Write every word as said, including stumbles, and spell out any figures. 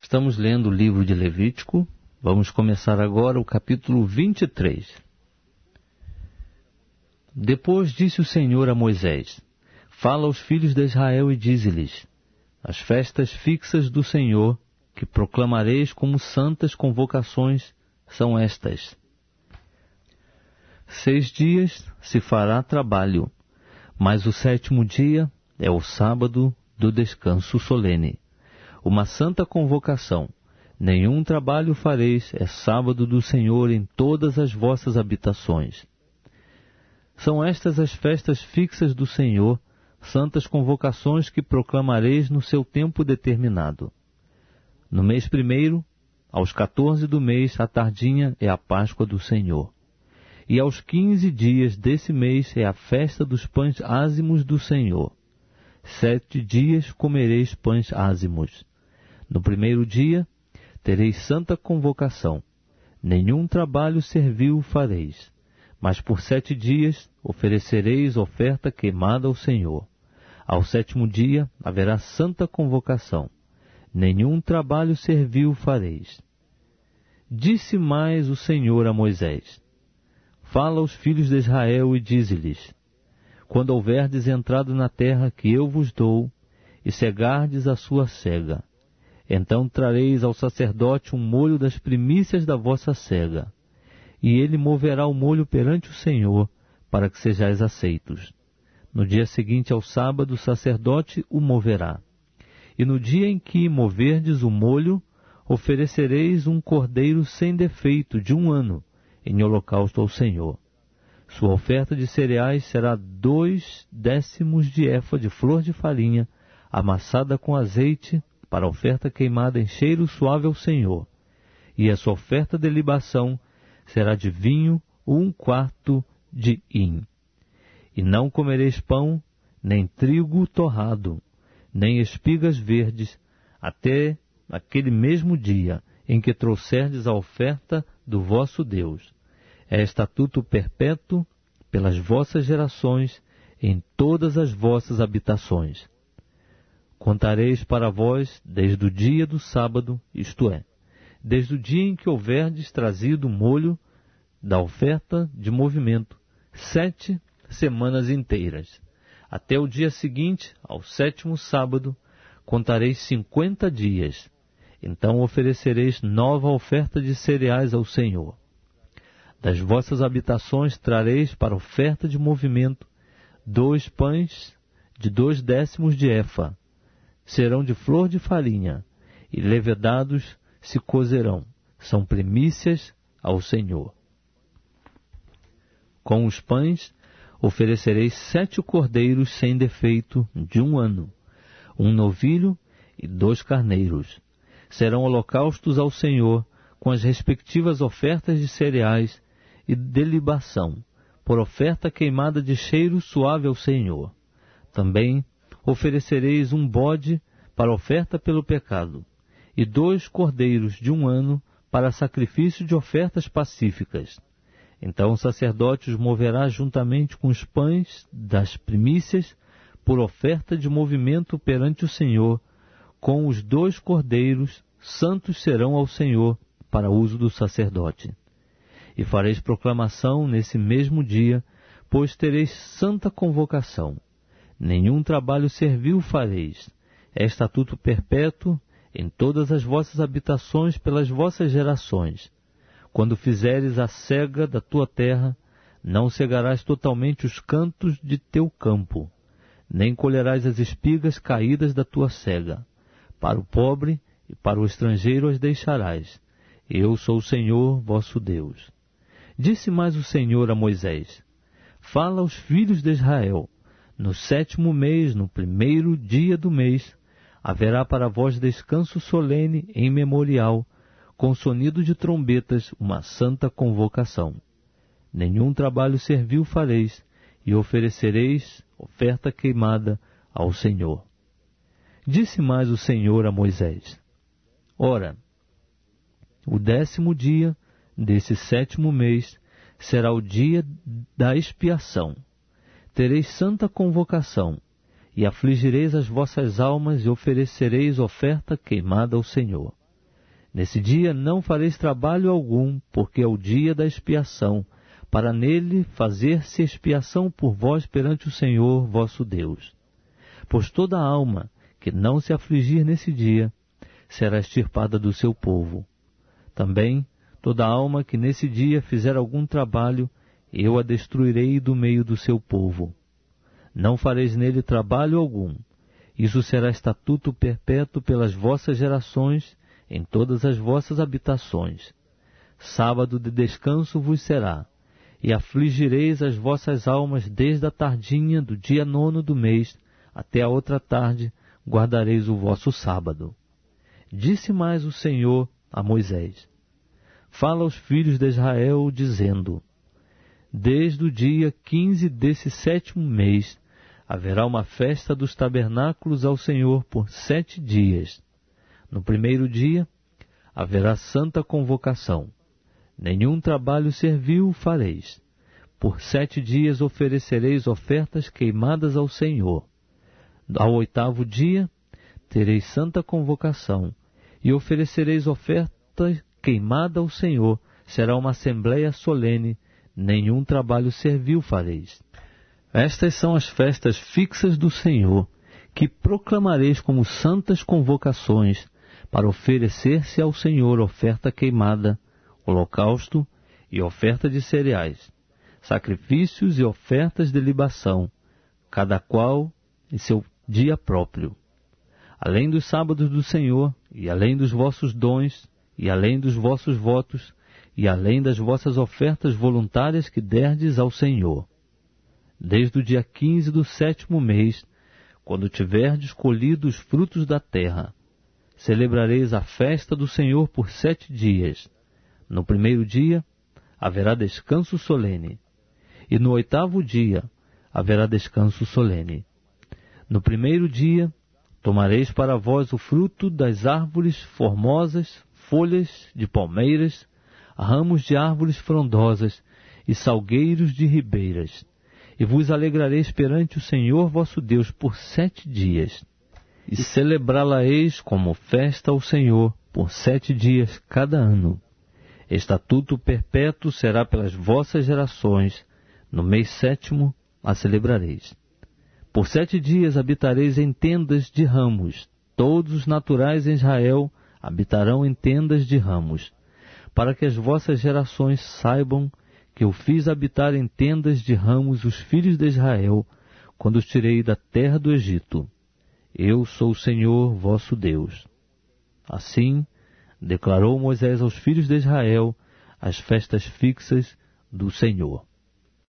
Estamos lendo o livro de Levítico. Vamos começar agora o capítulo vinte e três. Depois disse o Senhor a Moisés: Fala aos filhos de Israel e dize-lhes: As festas fixas do Senhor, que proclamareis como santas convocações, são estas. Seis dias se fará trabalho, mas o sétimo dia é o sábado do descanso solene, uma santa convocação. Nenhum trabalho fareis, é sábado do Senhor em todas as vossas habitações. São estas as festas fixas do Senhor, santas convocações que proclamareis no seu tempo determinado. No mês primeiro, aos quatorze do mês, à tardinha, é a Páscoa do Senhor. E aos quinze dias desse mês é a festa dos pães ázimos do Senhor. Sete dias comereis pães ázimos. No primeiro dia tereis santa convocação. Nenhum trabalho servil fareis, mas por sete dias oferecereis oferta queimada ao Senhor. Ao sétimo dia haverá santa convocação. Nenhum trabalho servil fareis. Disse mais o Senhor a Moisés: Fala aos filhos de Israel e dize-lhes: Quando houverdes entrado na terra que eu vos dou, e cegardes a sua cega, então trareis ao sacerdote um molho das primícias da vossa cega, e ele moverá o molho perante o Senhor, para que sejais aceitos. No dia seguinte ao sábado, o sacerdote o moverá. E no dia em que moverdes o molho, oferecereis um cordeiro sem defeito de um ano, em holocausto ao Senhor. Sua oferta de cereais será dois décimos de efa de flor de farinha, amassada com azeite, para oferta queimada em cheiro suave ao Senhor. E a sua oferta de libação será de vinho um quarto de hin. E não comereis pão, nem trigo torrado, nem espigas verdes, até aquele mesmo dia em que trouxerdes a oferta do vosso Deus. É estatuto perpétuo pelas vossas gerações em todas as vossas habitações. Contareis para vós desde o dia do sábado, isto é, desde o dia em que houverdes trazido o molho da oferta de movimento, sete semanas inteiras. Até o dia seguinte, ao sétimo sábado, contareis cinquenta dias. Então oferecereis nova oferta de cereais ao Senhor. Das vossas habitações trareis para oferta de movimento dois pães de dois décimos de efa. Serão de flor de farinha, e levedados se cozerão. São primícias ao Senhor. Com os pães oferecereis sete cordeiros sem defeito de um ano, um novilho e dois carneiros. Serão holocaustos ao Senhor, com as respectivas ofertas de cereais e de libação, por oferta queimada de cheiro suave ao Senhor. Também oferecereis um bode para oferta pelo pecado, e dois cordeiros de um ano para sacrifício de ofertas pacíficas. Então o sacerdote os moverá juntamente com os pães das primícias, por oferta de movimento perante o Senhor, com os dois cordeiros, santos serão ao Senhor, para uso do sacerdote. E fareis proclamação nesse mesmo dia, pois tereis santa convocação. Nenhum trabalho servil fareis. É estatuto perpétuo em todas as vossas habitações pelas vossas gerações. Quando fizeres a cega da tua terra, não cegarás totalmente os cantos de teu campo, nem colherás as espigas caídas da tua cega. Para o pobre e para o estrangeiro as deixarás. Eu sou o Senhor vosso Deus. Disse mais o Senhor a Moisés: Fala aos filhos de Israel: No sétimo mês, no primeiro dia do mês, haverá para vós descanso solene em memorial, com sonido de trombetas, uma santa convocação. Nenhum trabalho servil fareis, e oferecereis oferta queimada ao Senhor. Disse mais o Senhor a Moisés: Ora, o décimo dia desse sétimo mês será o dia da expiação. Tereis santa convocação, e afligireis as vossas almas e oferecereis oferta queimada ao Senhor. Nesse dia não fareis trabalho algum, porque é o dia da expiação, para nele fazer-se expiação por vós perante o Senhor vosso Deus. Pois toda alma que não se afligir nesse dia será extirpada do seu povo. Também toda alma que nesse dia fizer algum trabalho, eu a destruirei do meio do seu povo. Não fareis nele trabalho algum. Isso será estatuto perpétuo pelas vossas gerações, em todas as vossas habitações. Sábado de descanso vos será, e afligireis as vossas almas desde a tardinha do dia nono do mês até a outra tarde, guardareis o vosso sábado. Disse mais o Senhor a Moisés: Fala aos filhos de Israel, dizendo: Desde o dia quinze desse sétimo mês haverá uma festa dos tabernáculos ao Senhor por sete dias. No primeiro dia haverá santa convocação. Nenhum trabalho servil fareis. Por sete dias oferecereis ofertas queimadas ao Senhor. Ao oitavo dia tereis santa convocação, e oferecereis oferta queimada ao Senhor. Será uma assembleia solene, nenhum trabalho servil fareis. Estas são as festas fixas do Senhor, que proclamareis como santas convocações, para oferecer-se ao Senhor oferta queimada, holocausto e oferta de cereais, sacrifícios e ofertas de libação, cada qual em seu dia próprio. Além dos sábados do Senhor, e além dos vossos dons, e além dos vossos votos, e além das vossas ofertas voluntárias que derdes ao Senhor. Desde o dia quinze do sétimo mês, quando tiverdes colhido os frutos da terra, celebrareis a festa do Senhor por sete dias. No primeiro dia haverá descanso solene, e no oitavo dia haverá descanso solene. No primeiro dia tomareis para vós o fruto das árvores formosas, folhas de palmeiras, ramos de árvores frondosas e salgueiros de ribeiras, e vos alegrareis perante o Senhor vosso Deus por sete dias, e celebrá-la-eis como festa ao Senhor por sete dias cada ano. Estatuto perpétuo será pelas vossas gerações, no mês sétimo a celebrareis. Por sete dias habitareis em tendas de ramos, todos os naturais em Israel habitarão em tendas de ramos, para que as vossas gerações saibam que eu fiz habitar em tendas de ramos os filhos de Israel, quando os tirei da terra do Egito. Eu sou o Senhor vosso Deus. Assim, declarou Moisés aos filhos de Israel as festas fixas do Senhor.